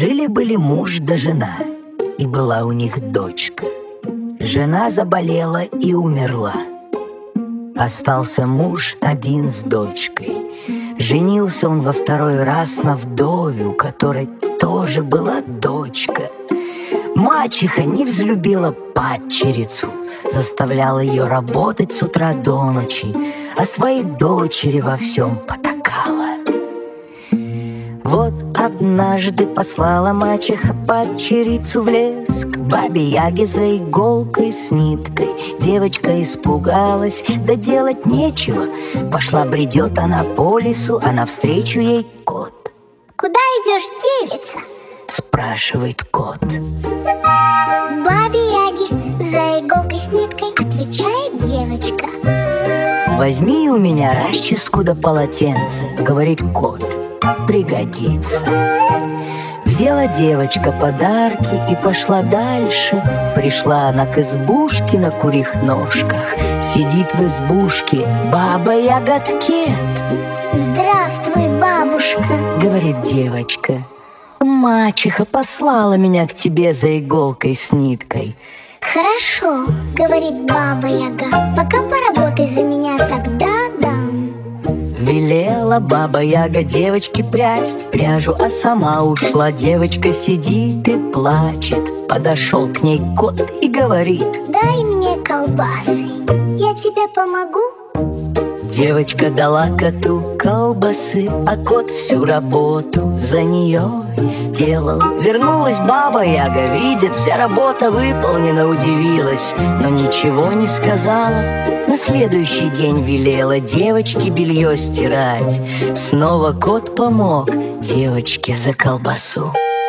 Жили-были муж да жена, и была у них дочка. Жена заболела и умерла. Остался муж один с дочкой. Женился он во второй раз на вдове, у которой тоже была дочка. Мачеха не взлюбила падчерицу, заставляла ее работать с утра до ночи, а своей дочери во всем потакала. Вот однажды послала мачеха падчерицу в лес к бабе-яге за иголкой с ниткой. Девочка испугалась, да делать нечего. Пошла бредет она по лесу, а навстречу ей кот. «Куда идешь, девица?» — спрашивает кот. «Бабе-яге за иголкой с ниткой», — отвечает девочка. «Возьми у меня расческу да полотенце», — говорит кот. «Пригодится». Взяла девочка подарки и пошла дальше. Пришла она к избушке на курьих ножках. Сидит в избушке баба-ягодкет. «Здравствуй, бабушка», — говорит девочка. «Мачеха послала меня к тебе за иголкой с ниткой». «Хорошо», — говорит баба-яга, «пока поработай за меня, тогда дам». Велела баба-яга девочке прясть пряжу, а сама ушла. Девочка сидит и плачет. Подошел к ней кот и говорит: «Дай мне колбасы, я тебе помогу». Девочка дала коту колбасы, а кот всю работу за нее сделал. Вернулась баба-яга, видит, вся работа выполнена, удивилась, но ничего не сказала. На следующий день велела девочке белье стирать. Снова кот помог девочке за колбасу.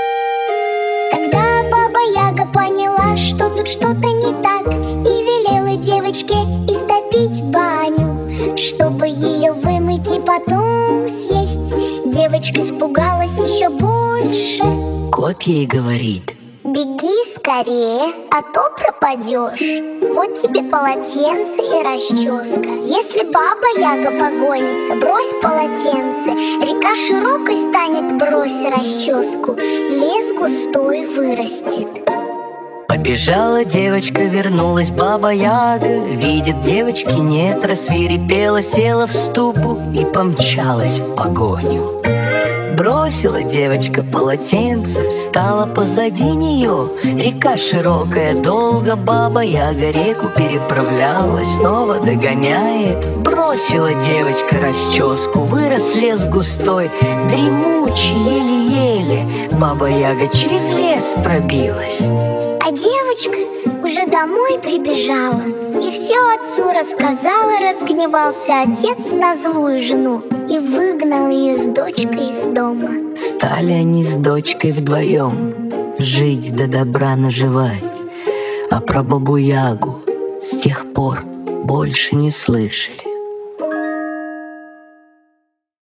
Тогда баба-яга поняла, что тут что-то не так, и велела девочке истопить баню, чтобы ее вымыть и потом съесть. Девочка испугалась еще больше. Кот ей говорит: «Беги скорее, а то пропадешь. Вот тебе полотенце и расческа. Если баба-яга погонится, брось полотенце. Река широкой станет, брось расческу. Лес густой вырастет». Побежала девочка, вернулась баба-яга. Видит, девочки нет, рассвирепела, села в ступу и помчалась в погоню. Бросила девочка полотенце, стала позади нее. Река широкая, долго баба-яга реку переправлялась, снова догоняет. Бросила девочка расческу, вырос лес густой, дремучий, еле-еле. Баба-яга через лес пробилась. А девочка уже домой прибежала и все отцу рассказала. Разгневался отец на злую жену и выгнал ее с дочкой из дома. Стали они с дочкой вдвоем жить да добра наживать, а про бабу-ягу с тех пор больше не слышали.